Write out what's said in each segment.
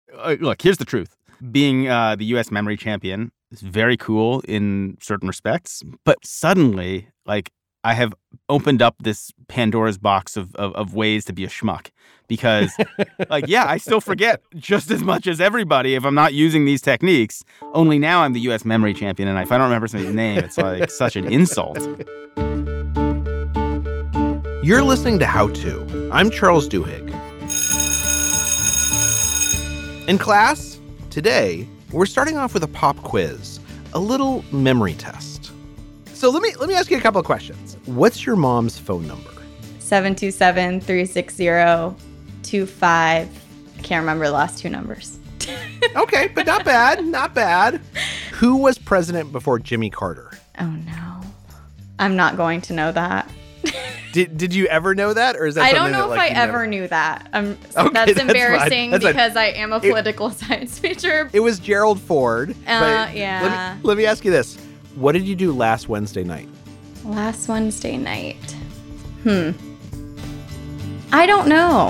Look, here's the truth. Being the U.S. memory champion is very cool in certain respects, but suddenly, I have opened up this Pandora's box of ways to be a schmuck. Because, I still forget just as much as everybody if I'm not using these techniques. Only now I'm the U.S. memory champion, and if I don't remember somebody's name, it's such an insult. You're listening to How To. I'm Charles Duhigg. In class, today, we're starting off with a pop quiz, a little memory test. So let me ask you a couple of questions. What's your mom's phone number? 727-360-25. I can't remember the last two numbers. Okay, but not bad, not bad. Who was president before Jimmy Carter? Oh, no. I'm not going to know that. Did you ever know that, or is that I something don't know that, if I ever knew that. that's embarrassing fine. because I am a political science major. It was Gerald Ford. Yeah. Let me ask you this. What did you do last Wednesday night? Last Wednesday night. I don't know.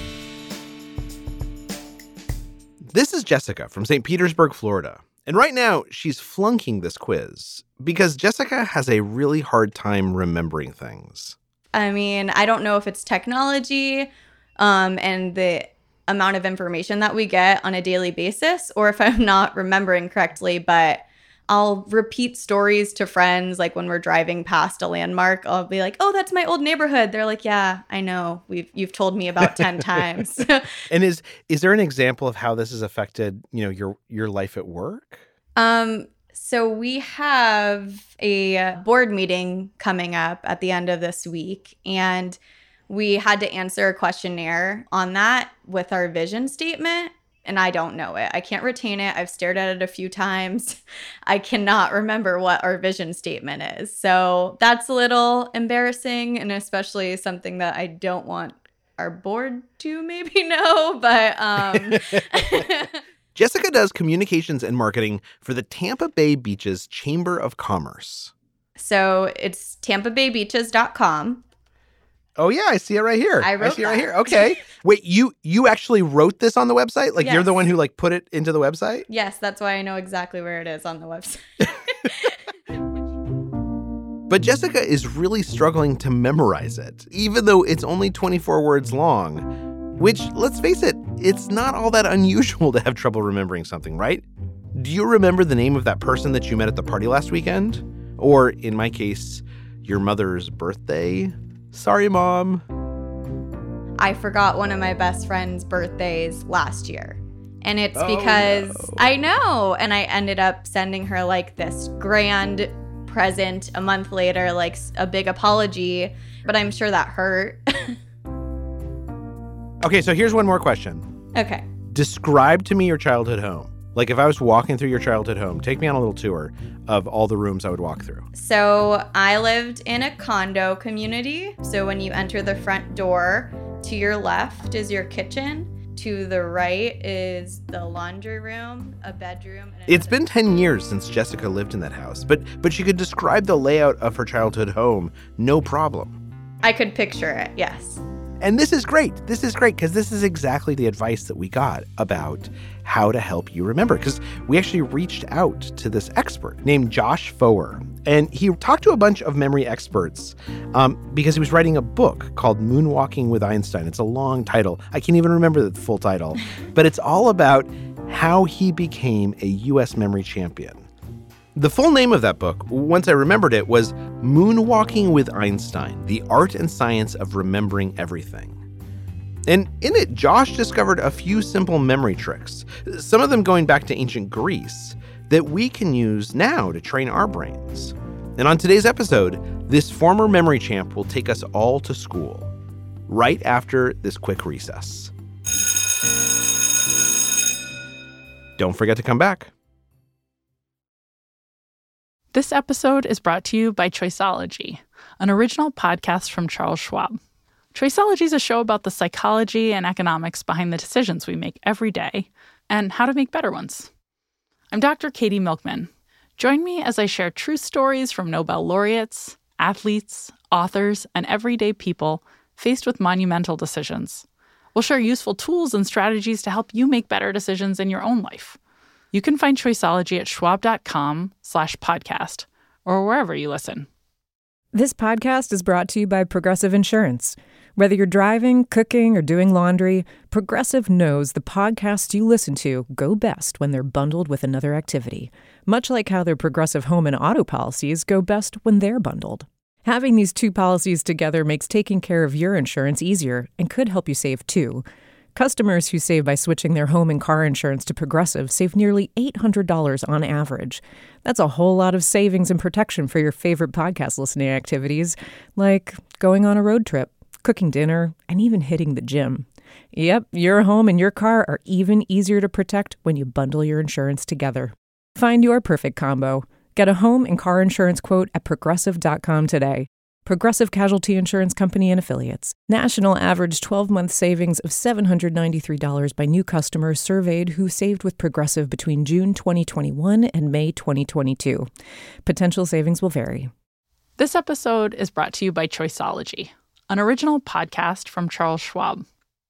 This is Jessica from St. Petersburg, Florida. And right now, she's flunking this quiz because Jessica has a really hard time remembering things. I mean, I don't know if it's technology and the amount of information that we get on a daily basis, or if I'm not remembering correctly, but I'll repeat stories to friends. Like when we're driving past a landmark, I'll be like, oh, that's my old neighborhood. They're like, yeah, I know. You've told me about 10 times. And is there an example of how this has affected, your life at work? So we have a board meeting coming up at the end of this week, and we had to answer a questionnaire on that with our vision statement. And I don't know it. I can't retain it. I've stared at it a few times. I cannot remember what our vision statement is. So that's a little embarrassing, and especially something that I don't want our board to maybe know. But Jessica does communications and marketing for the Tampa Bay Beaches Chamber of Commerce. So it's tampabaybeaches.com. Oh, yeah, I see it right here. I wrote see it that. right here. Okay. Wait, you actually wrote this on the website? Like, Yes. You're the one who, put it into the website? Yes, that's why I know exactly where it is on the website. But Jessica is really struggling to memorize it, even though it's only 24 words long, which, let's face it, it's not all that unusual to have trouble remembering something, right? Do you remember the name of that person that you met at the party last weekend? Or, in my case, your mother's birthday? Sorry, Mom. I forgot one of my best friend's birthdays last year. And it's Oh, because no. I know. And I ended up sending her this grand present a month later, a big apology. But I'm sure that hurt. Okay, so here's one more question. Okay. Describe to me your childhood home. Like, if I was walking through your childhood home, take me on a little tour of all the rooms I would walk through. So I lived in a condo community. So when you enter the front door, to your left is your kitchen. To the right is the laundry room, a bedroom. And It's been 10 years since Jessica lived in that house, but she could describe the layout of her childhood home, no problem. I could picture it, yes. And this is great. This is great because this is exactly the advice that we got about how to help you remember. Because we actually reached out to this expert named Josh Foer. And he talked to a bunch of memory experts because he was writing a book called Moonwalking with Einstein. It's a long title. I can't even remember the full title. But it's all about how he became a U.S. memory champion. The full name of that book, once I remembered it, was Moonwalking with Einstein, The Art and Science of Remembering Everything. And in it, Josh discovered a few simple memory tricks, some of them going back to ancient Greece, that we can use now to train our brains. And on today's episode, this former memory champ will take us all to school, right after this quick recess. Don't forget to come back. This episode is brought to you by Choiceology, an original podcast from Charles Schwab. Choiceology is a show about the psychology and economics behind the decisions we make every day and how to make better ones. I'm Dr. Katie Milkman. Join me as I share true stories from Nobel laureates, athletes, authors, and everyday people faced with monumental decisions. We'll share useful tools and strategies to help you make better decisions in your own life. You can find Choiceology at schwab.com/podcast or wherever you listen. This podcast is brought to you by Progressive Insurance. Whether you're driving, cooking, or doing laundry, Progressive knows the podcasts you listen to go best when they're bundled with another activity, much like how their Progressive home and auto policies go best when they're bundled. Having these two policies together makes taking care of your insurance easier and could help you save too. Customers who save by switching their home and car insurance to Progressive save nearly $800 on average. That's a whole lot of savings and protection for your favorite podcast listening activities, like going on a road trip, cooking dinner, and even hitting the gym. Yep, your home and your car are even easier to protect when you bundle your insurance together. Find your perfect combo. Get a home and car insurance quote at Progressive.com today. Progressive Casualty Insurance Company and Affiliates. National average 12-month savings of $793 by new customers surveyed who saved with Progressive between June 2021 and May 2022. Potential savings will vary. This episode is brought to you by Choiceology, an original podcast from Charles Schwab.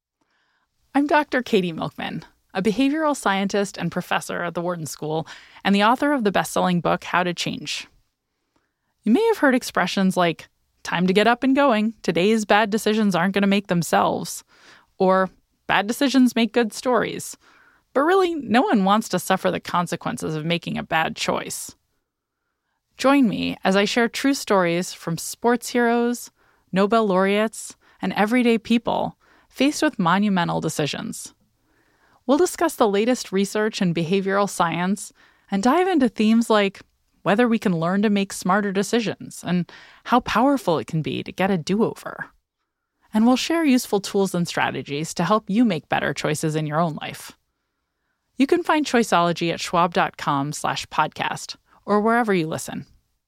I'm Dr. Katie Milkman, a behavioral scientist and professor at the Wharton School and the author of the best-selling book, How to Change. You may have heard expressions like, time to get up and going, today's bad decisions aren't going to make themselves, or bad decisions make good stories. But really, no one wants to suffer the consequences of making a bad choice. Join me as I share true stories from sports heroes, Nobel laureates, and everyday people faced with monumental decisions. We'll discuss the latest research in behavioral science and dive into themes like whether we can learn to make smarter decisions and how powerful it can be to get a do-over. And we'll share useful tools and strategies to help you make better choices in your own life. You can find Choiceology at schwab.com/podcast or wherever you listen.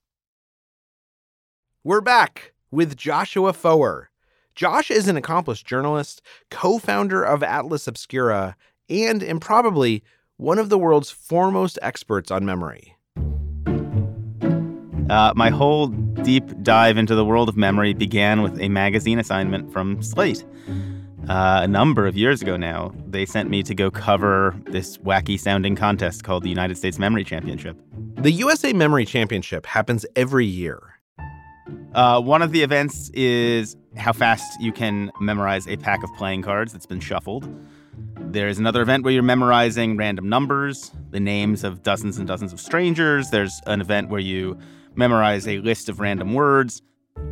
We're back with Joshua Foer. Josh is an accomplished journalist, co-founder of Atlas Obscura, and probably one of the world's foremost experts on memory. My whole deep dive into the world of memory began with a magazine assignment from Slate. A number of years ago now, they sent me to go cover this wacky-sounding contest called the United States Memory Championship. The USA Memory Championship happens every year. One of the events is how fast you can memorize a pack of playing cards that's been shuffled. There's another event where you're memorizing random numbers, the names of dozens and dozens of strangers. There's an event where you memorize a list of random words.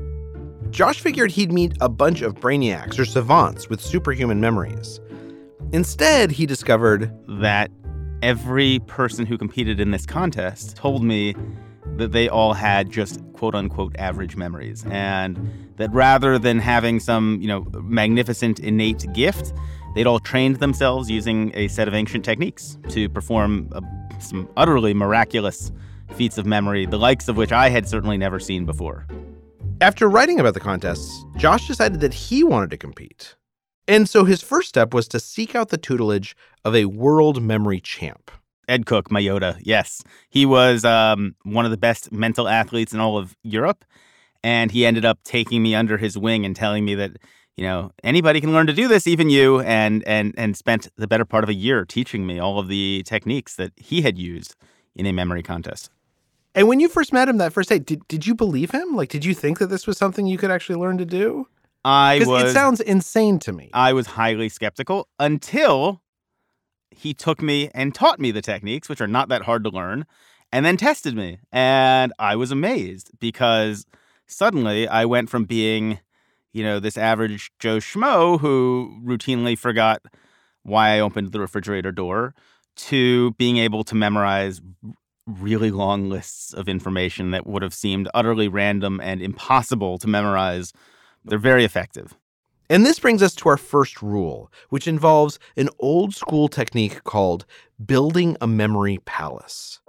Josh figured he'd meet a bunch of brainiacs or savants with superhuman memories. Instead, he discovered that every person who competed in this contest told me that they all had just quote-unquote average memories, and that rather than having some, magnificent innate gift, they'd all trained themselves using a set of ancient techniques to perform some utterly miraculous feats of memory, the likes of which I had certainly never seen before. After writing about the contests, Josh decided that he wanted to compete. And so his first step was to seek out the tutelage of a world memory champ. Ed Cook, my Yoda, yes. He was one of the best mental athletes in all of Europe, and he ended up taking me under his wing and telling me that, anybody can learn to do this, even you, and spent the better part of a year teaching me all of the techniques that he had used in a memory contest. And when you first met him that first day, did you believe him? Like, did you think that this was something you could actually learn to do? It sounds insane to me. I was highly skeptical until he took me and taught me the techniques, which are not that hard to learn, and then tested me. And I was amazed because suddenly I went from being, this average Joe Schmo who routinely forgot why I opened the refrigerator door to being able to memorize really long lists of information that would have seemed utterly random and impossible to memorize. They're very effective. And this brings us to our first rule, which involves an old school technique called building a memory palace.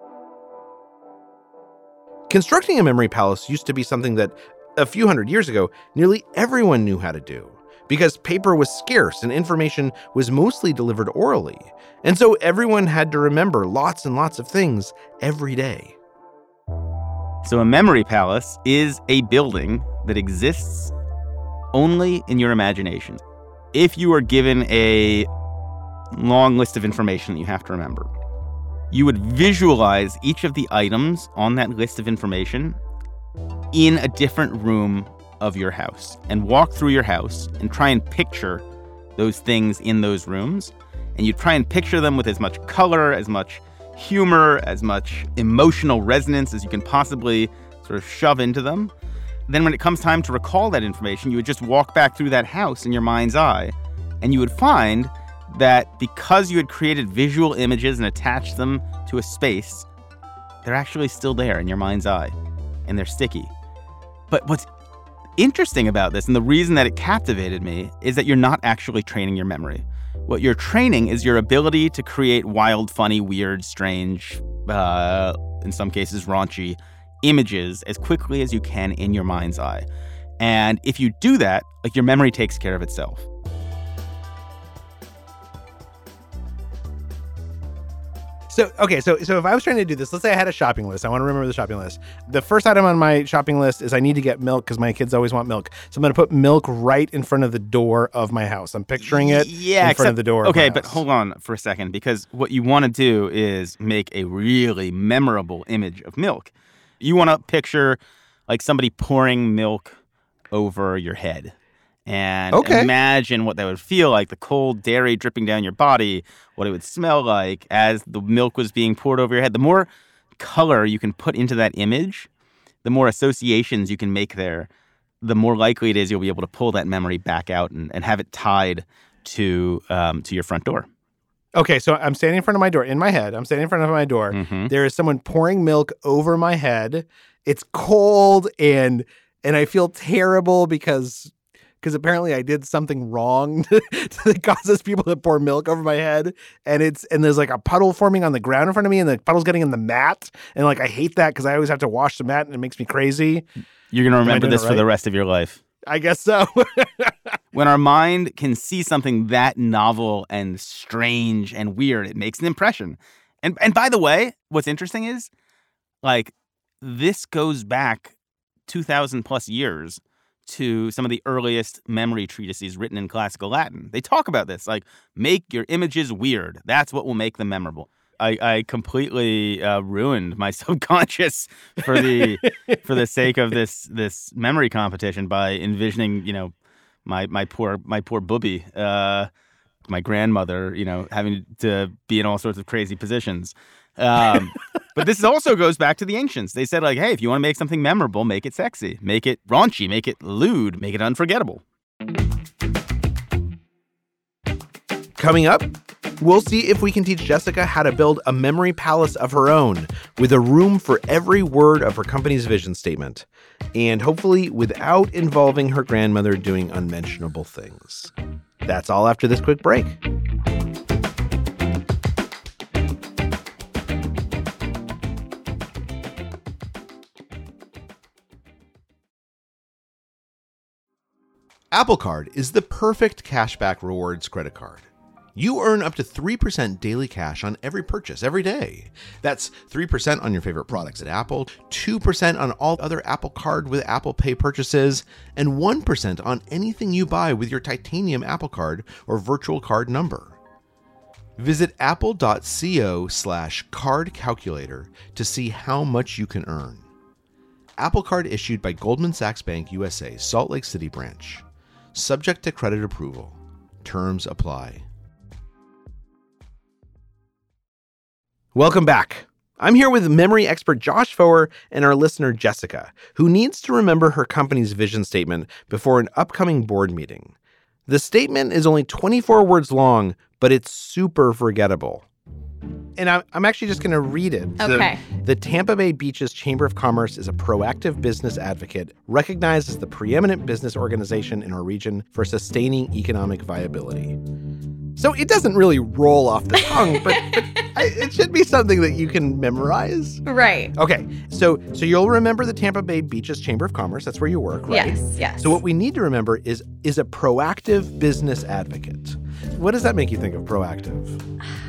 Constructing a memory palace used to be something that a few hundred years ago, nearly everyone knew how to do, because paper was scarce and information was mostly delivered orally. And so everyone had to remember lots and lots of things every day. So a memory palace is a building that exists only in your imagination. if you were given a long list of information that you have to remember, you would visualize each of the items on that list of information in a different room of your house and walk through your house and try and picture those things in those rooms. And you try and picture them with as much color, as much humor, as much emotional resonance as you can possibly sort of shove into them. Then when it comes time to recall that information, you would just walk back through that house in your mind's eye, and you would find that because you had created visual images and attached them to a space, they're actually still there in your mind's eye, and they're sticky. But what's interesting about this, and the reason that it captivated me, is that you're not actually training your memory. What you're training is your ability to create wild, funny, weird, strange, in some cases raunchy, images as quickly as you can in your mind's eye. And if you do that, like, your memory takes care of itself. So if I was trying to do this, let's say I had a shopping list. I want to remember the shopping list. The first item on my shopping list is I need to get milk because my kids always want milk. So I'm going to put milk right in front of the door of my house. I'm picturing it in front of the door. Okay, but hold on for a second, because what you want to do is make a really memorable image of milk. You want to picture like somebody pouring milk over your head. And imagine what that would feel like, the cold dairy dripping down your body, what it would smell like as the milk was being poured over your head. The more color you can put into that image, the more associations you can make there, the more likely it is you'll be able to pull that memory back out and have it tied to your front door. Okay, so I'm standing in front of my door. In my head, I'm standing in front of my door. Mm-hmm. There is someone pouring milk over my head. It's cold, and I feel terrible because apparently I did something wrong that causes people to pour milk over my head, and there's like a puddle forming on the ground in front of me, and the puddle's getting in the mat, and like I hate that because I always have to wash the mat, and it makes me crazy. You're gonna remember this for the rest of your life. I guess so. When our mind can see something that novel and strange and weird, it makes an impression. And by the way, what's interesting is, like, this goes back 2,000 plus years to some of the earliest memory treatises written in classical Latin. They talk about this, like, make your images weird. That's what will make them memorable. I completely ruined my subconscious for the sake of this memory competition by envisioning, my poor booby, my grandmother, having to be in all sorts of crazy positions. But this also goes back to the ancients. They said, like, hey, if you want to make something memorable, make it sexy, make it raunchy, make it lewd, make it unforgettable. Coming up, we'll see if we can teach Jessica how to build a memory palace of her own with a room for every word of her company's vision statement, and hopefully without involving her grandmother doing unmentionable things. That's all after this quick break. Apple Card is the perfect cashback rewards credit card. You earn up to 3% daily cash on every purchase every day. That's 3% on your favorite products at Apple, 2% on all other Apple Card with Apple Pay purchases, and 1% on anything you buy with your titanium Apple Card or virtual card number. Visit apple.co/card calculator to see how much you can earn. Apple Card issued by Goldman Sachs Bank USA, Salt Lake City branch. Subject to credit approval. Terms apply. Welcome back. I'm here with memory expert Josh Foer and our listener Jessica, who needs to remember her company's vision statement before an upcoming board meeting. The statement is only 24 words long, but it's super forgettable. And I'm actually just going to read it. Okay. The Tampa Bay Beaches Chamber of Commerce is a proactive business advocate recognized as the preeminent business organization in our region for sustaining economic viability. So it doesn't really roll off the tongue, but it should be something that you can memorize. Right. Okay. So you'll remember the Tampa Bay Beaches Chamber of Commerce. That's where you work, right? Yes. So what we need to remember is a proactive business advocate. What does that make you think of proactive?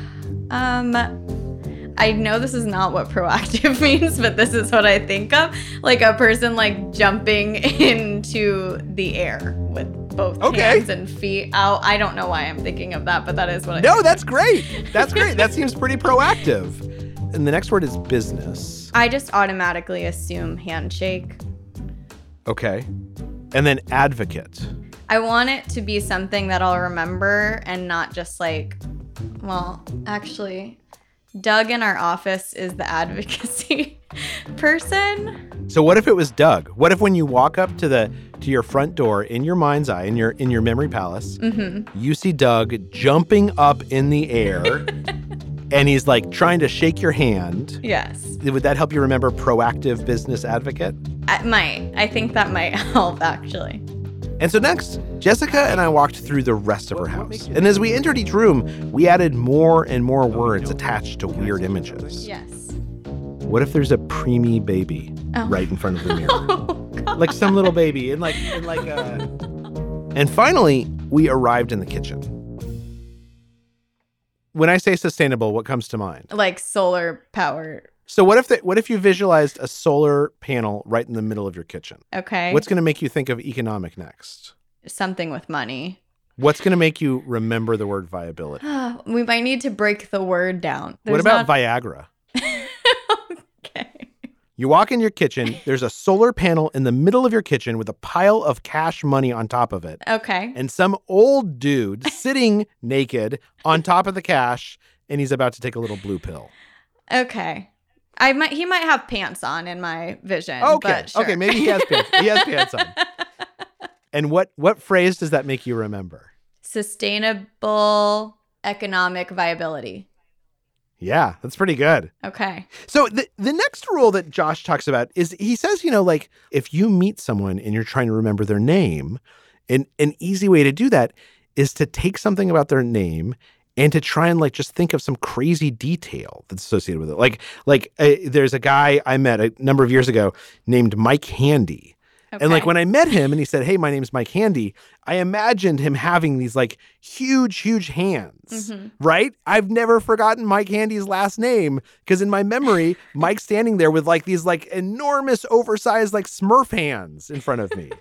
I know this is not what proactive means, but this is what I think of. Like a person like jumping into the air with both Okay. hands and feet out. I don't know why I'm thinking of that, but that is what I No, think. that's great. That's great. That seems pretty proactive. And the next word is business. I just automatically assume handshake. Okay. And then advocate. I want it to be something that I'll remember and not just like, well, actually, Doug in our office is the advocacy person. So what if it was Doug? What if when you walk up to your front door in your mind's eye, in your memory palace, you see Doug jumping up in the air and he's like trying to shake your hand? Yes. Would that help you remember proactive business advocate? It might. I think that might help, actually. And so next, Jessica and I walked through the rest of her house. And as we entered each room, we added more and more words attached to weird images. Yes. What if there's a preemie baby right in front of the mirror? Oh, God. Like some little baby in like a... And finally, we arrived in the kitchen. When I say sustainable, what comes to mind? Like solar power. So what if you visualized a solar panel right in the middle of your kitchen? Okay. What's going to make you think of economic next? Something with money. What's going to make you remember the word viability? We might need to break the word down. What about Viagra? Okay. You walk in your kitchen, there's a solar panel in the middle of your kitchen with a pile of cash money on top of it. Okay. And some old dude sitting naked on top of the cash, and he's about to take a little blue pill. Okay. He might have pants on in my vision. Okay. But sure. Okay, maybe he has pants. He has pants on. And what phrase does that make you remember? Sustainable economic viability. Yeah, that's pretty good. Okay. So the next rule that Josh talks about is he says, like if you meet someone and you're trying to remember their name, an easy way to do that is to take something about their name and to try and like just think of some crazy detail that's associated with it. There's a guy I met a number of years ago named Mike Handy. Okay. And like when I met him and he said, "Hey, my name's Mike Handy," I imagined him having these like huge hands, right? I've never forgotten Mike Handy's last name because in my memory, Mike's standing there with like these like enormous, oversized like Smurf hands in front of me.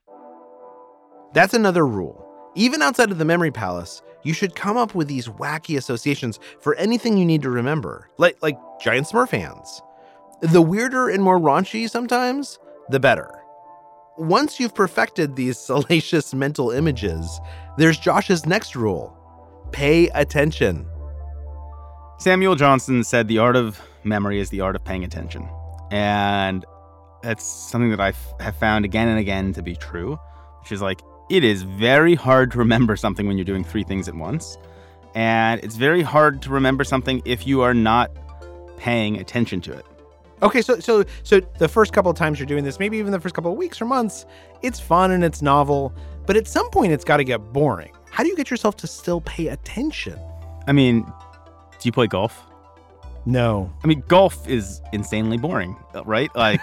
That's another rule. Even outside of the memory palace, you should come up with these wacky associations for anything you need to remember, like giant Smurf hands. The weirder and more raunchy sometimes, the better. Once you've perfected these salacious mental images, there's Josh's next rule. Pay attention. Samuel Johnson said the art of memory is the art of paying attention. And that's something that I have found again and again to be true, which is like, it is very hard to remember something when you're doing three things at once. And it's very hard to remember something if you are not paying attention to it. Okay, so the first couple of times you're doing this, maybe even the first couple of weeks or months, it's fun and it's novel, but at some point it's got to get boring. How do you get yourself to still pay attention? I mean, do you play golf? No. I mean, golf is insanely boring, right? Like,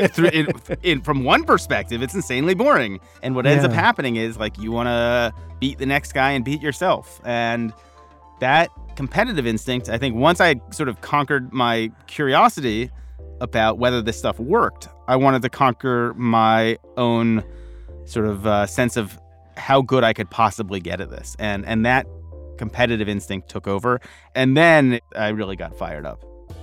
from one perspective, it's insanely boring. And what ends up happening is, like, you want to beat the next guy and beat yourself. And that competitive instinct, I think once I sort of conquered my curiosity about whether this stuff worked, I wanted to conquer my own sort of sense of how good I could possibly get at this. And that competitive instinct took over. And then I really got fired up.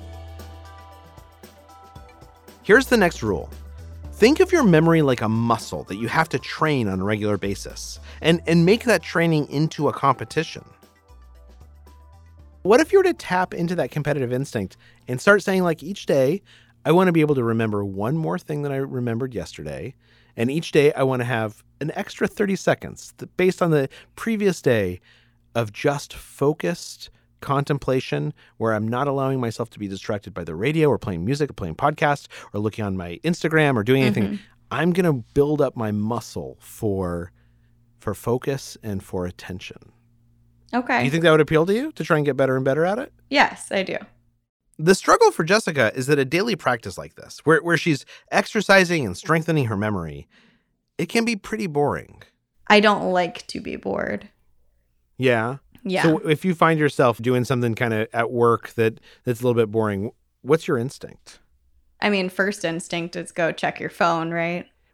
Here's the next rule. Think of your memory like a muscle that you have to train on a regular basis and make that training into a competition. What if you were to tap into that competitive instinct and start saying, like, each day, I want to be able to remember one more thing that I remembered yesterday. And each day I want to have an extra 30 seconds based on the previous day of just focused contemplation where I'm not allowing myself to be distracted by the radio or playing music or playing podcasts or looking on my Instagram or doing anything. I'm going to build up my muscle for focus and for attention. Okay. Do you think that would appeal to you to try and get better and better at it? Yes, I do. The struggle for Jessica is that a daily practice like this, where she's exercising and strengthening her memory, it can be pretty boring. I don't like to be bored. Yeah? Yeah. So if you find yourself doing something kind of at work that's a little bit boring, what's your instinct? I mean, first instinct is go check your phone, right?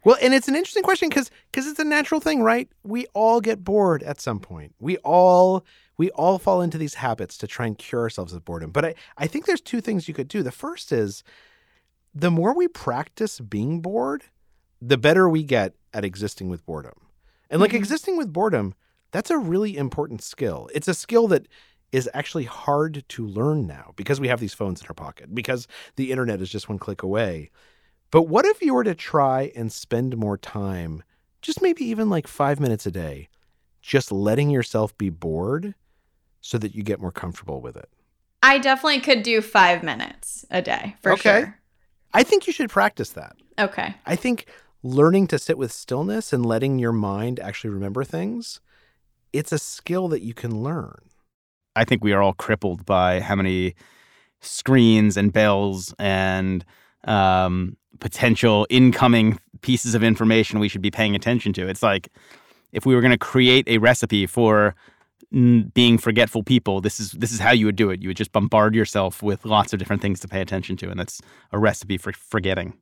Well, and it's an interesting question because it's a natural thing, right? We all get bored at some point. We all fall into these habits to try and cure ourselves of boredom. But I think there's two things you could do. The first is the more we practice being bored, the better we get at existing with boredom. And like existing with boredom, that's a really important skill. It's a skill that is actually hard to learn now because we have these phones in our pocket, because the internet is just one click away. But what if you were to try and spend more time, just maybe even like 5 minutes a day, just letting yourself be bored so that you get more comfortable with it? I definitely could do 5 minutes a day for sure. I think you should practice that. Okay. I think learning to sit with stillness and letting your mind actually remember things, it's a skill that you can learn. I think we are all crippled by how many screens and bells and potential incoming pieces of information we should be paying attention to. It's like if we were going to create a recipe for being forgetful people, this is how you would do it. You would just bombard yourself with lots of different things to pay attention to, and that's a recipe for forgetting.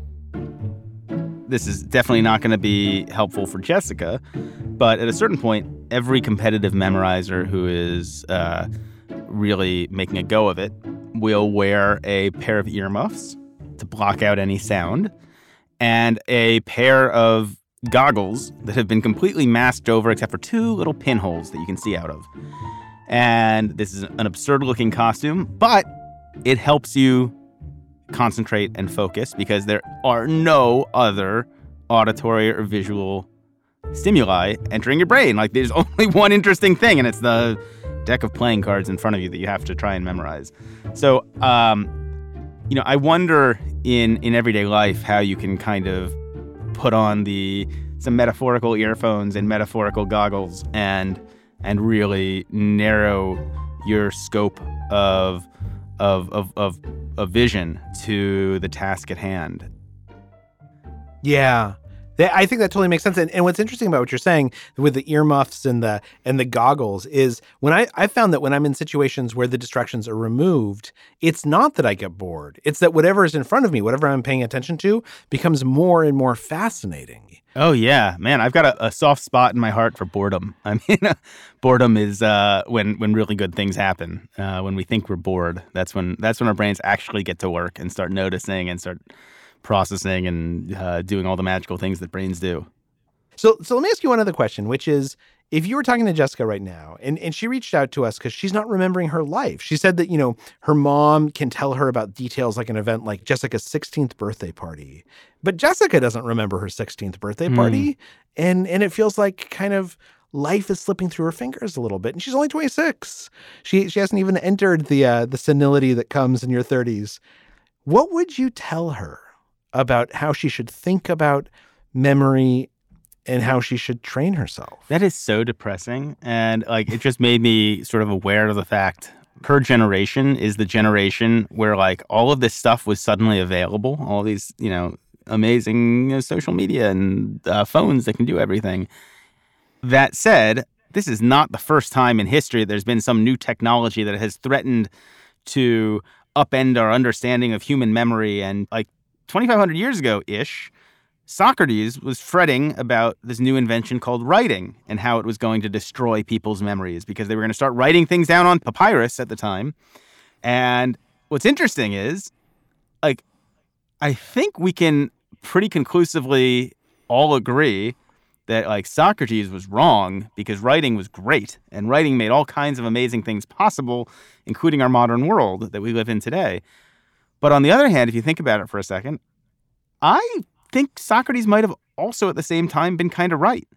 This is definitely not going to be helpful for Jessica, but at a certain point, every competitive memorizer who is really making a go of it will wear a pair of earmuffs to block out any sound and a pair of goggles that have been completely masked over except for two little pinholes that you can see out of. And this is an absurd-looking costume, but it helps you concentrate and focus because there are no other auditory or visual stimuli entering your brain. Like, there's only one interesting thing, and it's the deck of playing cards in front of you that you have to try and memorize. So, I wonder in everyday life how you can kind of put on some metaphorical earphones and metaphorical goggles and really narrow your scope of vision to the task at hand. Yeah. I think that totally makes sense. And what's interesting about what you're saying with the earmuffs and the goggles is when I found that when I'm in situations where the distractions are removed, it's not that I get bored. It's that whatever is in front of me, whatever I'm paying attention to, becomes more and more fascinating. Oh, yeah. Man, I've got a soft spot in my heart for boredom. I mean, boredom is when really good things happen. When we think we're bored, that's when our brains actually get to work and start noticing and start processing and doing all the magical things that brains do. So let me ask you one other question, which is, if you were talking to Jessica right now and she reached out to us because she's not remembering her life. She said that, her mom can tell her about details like an event like Jessica's 16th birthday party. But Jessica doesn't remember her 16th birthday party. And it feels like kind of life is slipping through her fingers a little bit. And she's only 26. She hasn't even entered the senility that comes in your 30s. What would you tell her about how she should think about memory and how she should train herself? That is so depressing. And it just made me sort of aware of the fact her generation is the generation where all of this stuff was suddenly available. All these, amazing social media and phones that can do everything. That said, this is not the first time in history there's been some new technology that has threatened to upend our understanding of human memory. And 2,500 years ago-ish, Socrates was fretting about this new invention called writing and how it was going to destroy people's memories because they were going to start writing things down on papyrus at the time. And what's interesting is, I think we can pretty conclusively all agree that, Socrates was wrong because writing was great and writing made all kinds of amazing things possible, including our modern world that we live in today. But on the other hand, if you think about it for a second, I think Socrates might have also at the same time been kind of right.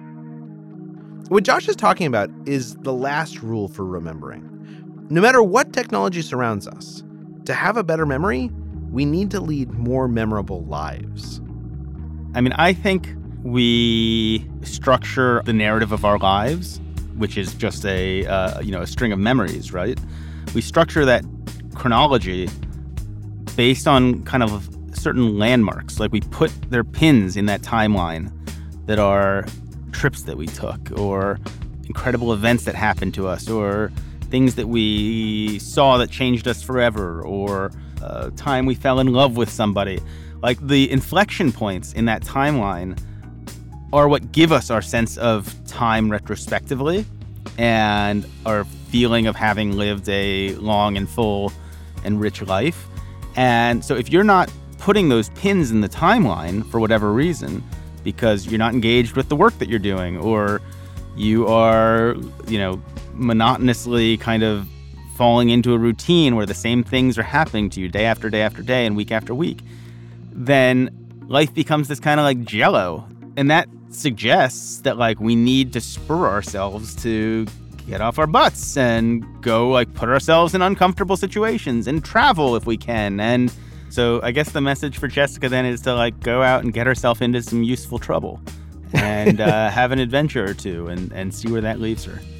What Josh is talking about is the last rule for remembering. No matter what technology surrounds us, to have a better memory, we need to lead more memorable lives. I mean, I think we structure the narrative of our lives, which is just a string of memories, right? We structure that chronology based on kind of certain landmarks. We put their pins in that timeline that are trips that we took or incredible events that happened to us or things that we saw that changed us forever or a time we fell in love with somebody. Like the inflection points in that timeline are what give us our sense of time retrospectively and our feeling of having lived a long and full and rich life. And so if you're not putting those pins in the timeline for whatever reason, because you're not engaged with the work that you're doing, or you are, monotonously kind of falling into a routine where the same things are happening to you day after day after day and week after week, then life becomes this kind of like Jell-O. And that suggests that like we need to spur ourselves to get off our butts and go like put ourselves in uncomfortable situations and travel if we can. And so I guess the message for Jessica then is to like go out and get herself into some useful trouble and have an adventure or two and see where that leads her.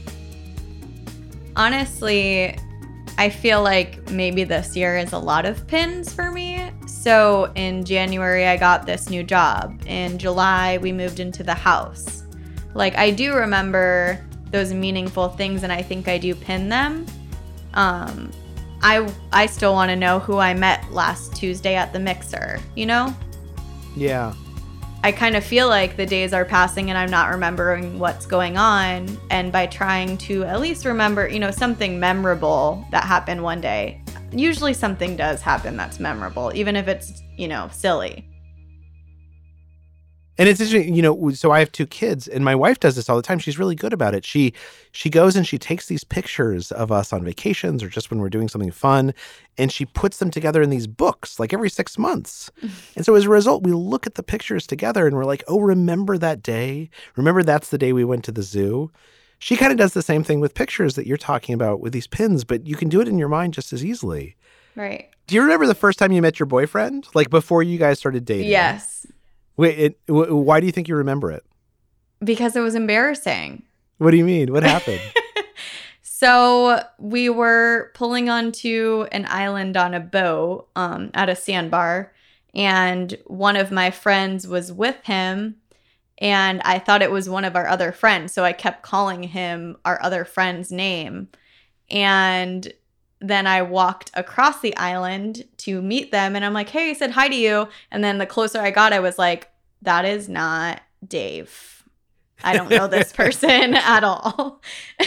Honestly, I feel like maybe this year is a lot of pins for me. So in January, I got this new job. In July, we moved into the house. Like, I do remember those meaningful things, and I think I do pin them. I still want to know who I met last Tuesday at the mixer, Yeah. I kind of feel like the days are passing and I'm not remembering what's going on. And by trying to at least remember, something memorable that happened one day, usually something does happen that's memorable, even if it's, silly. And it's interesting, so I have 2 kids and my wife does this all the time. She's really good about it. She goes and she takes these pictures of us on vacations or just when we're doing something fun, and she puts them together in these books like every 6 months. And so as a result, we look at the pictures together and we're like, oh, remember that day? Remember that's the day we went to the zoo? She kind of does the same thing with pictures that you're talking about with these pins, but you can do it in your mind just as easily. Right. Do you remember the first time you met your boyfriend? Like before you guys started dating? Yes. Wait, why do you think you remember it? Because it was embarrassing. What do you mean? What happened? So we were pulling onto an island on a boat at a sandbar, and one of my friends was with him, and I thought it was one of our other friends, so I kept calling him our other friend's name. And then I walked across the island to meet them, and I'm like, hey, I said hi to you. And then the closer I got, I was like, that is not Dave. I don't know this person at all.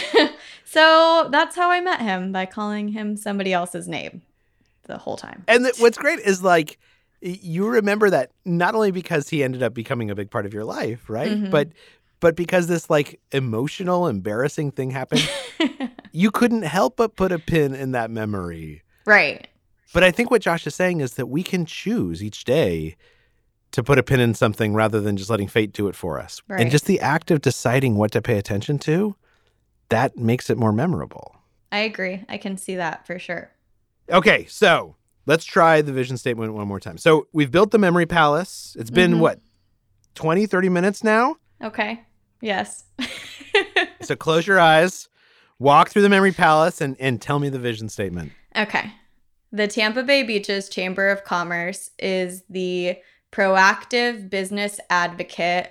So that's how I met him, by calling him somebody else's name the whole time. And what's great is like, you remember that not only because he ended up becoming a big part of your life, right? Mm-hmm. But because this like emotional, embarrassing thing happened, you couldn't help but put a pin in that memory. Right. But I think what Josh is saying is that we can choose each day to put a pin in something rather than just letting fate do it for us. Right. And just the act of deciding what to pay attention to, that makes it more memorable. I agree. I can see that for sure. Okay, so let's try the vision statement one more time. So we've built the memory palace. It's been, 20, 30 minutes now? Okay. Yes. So close your eyes, walk through the memory palace, and tell me the vision statement. Okay. The Tampa Bay Beaches Chamber of Commerce is the proactive business advocate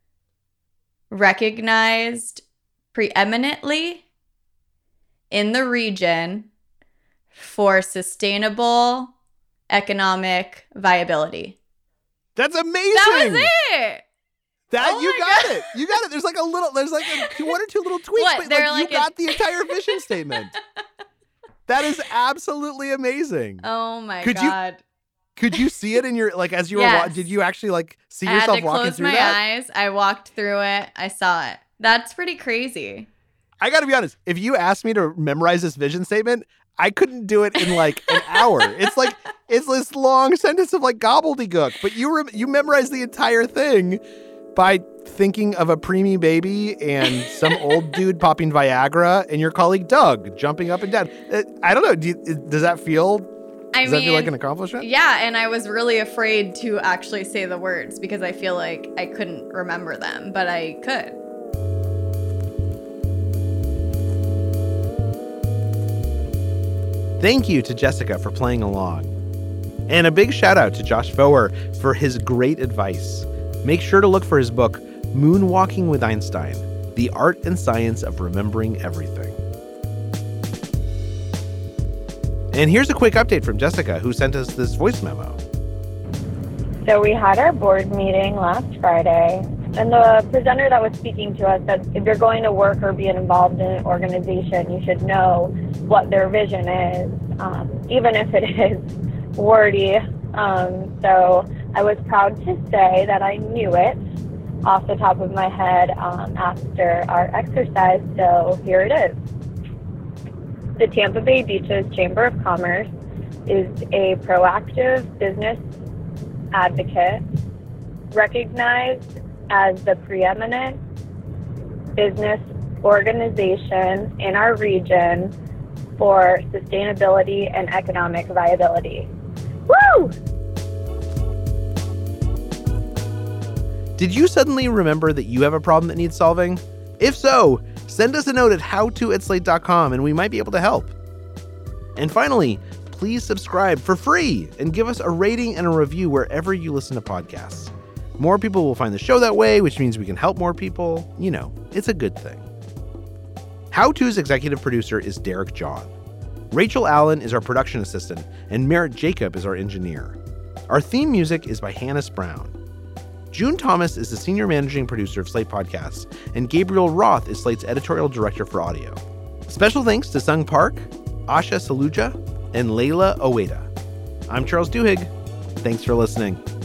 recognized preeminently in the region for sustainable economic viability. That's amazing. That was it. You got it. You got it. There's like one or two little tweaks, What? but like you got the entire vision statement. That is absolutely amazing. Oh my God. Could you see it in your, like, as you were, did you actually like see yourself walking through that? I had to close my eyes. I walked through it. I saw it. That's pretty crazy. I got to be honest. If you asked me to memorize this vision statement, I couldn't do it in like an hour. It's this long sentence of like gobbledygook, but you memorized the entire thing by thinking of a preemie baby and some old dude popping Viagra and your colleague Doug jumping up and down. I don't know. Does that feel like an accomplishment? Yeah, and I was really afraid to actually say the words because I feel like I couldn't remember them, but I could. Thank you to Jessica for playing along. And a big shout out to Josh Foer for his great advice. Make sure to look for his book, Moonwalking with Einstein, The Art and Science of Remembering Everything. And here's a quick update from Jessica, who sent us this voice memo. So we had our board meeting last Friday, and the presenter that was speaking to us said if you're going to work or be involved in an organization, you should know what their vision is, even if it is wordy. So I was proud to say that I knew it off the top of my head after our exercise, so here it is. The Tampa Bay Beaches Chamber of Commerce is a proactive business advocate recognized as the preeminent business organization in our region for sustainability and economic viability. Woo! Did you suddenly remember that you have a problem that needs solving? If so, send us a note at howto@slate.com and we might be able to help. And finally, please subscribe for free and give us a rating and a review wherever you listen to podcasts. More people will find the show that way, which means we can help more people. You know, it's a good thing. How To's executive producer is Derek John. Rachel Allen is our production assistant, and Merritt Jacob is our engineer. Our theme music is by Hannes Brown. June Thomas is the senior managing producer of Slate Podcasts, and Gabriel Roth is Slate's editorial director for audio. Special thanks to Sung Park, Asha Saluja, and Layla Oweda. I'm Charles Duhigg. Thanks for listening.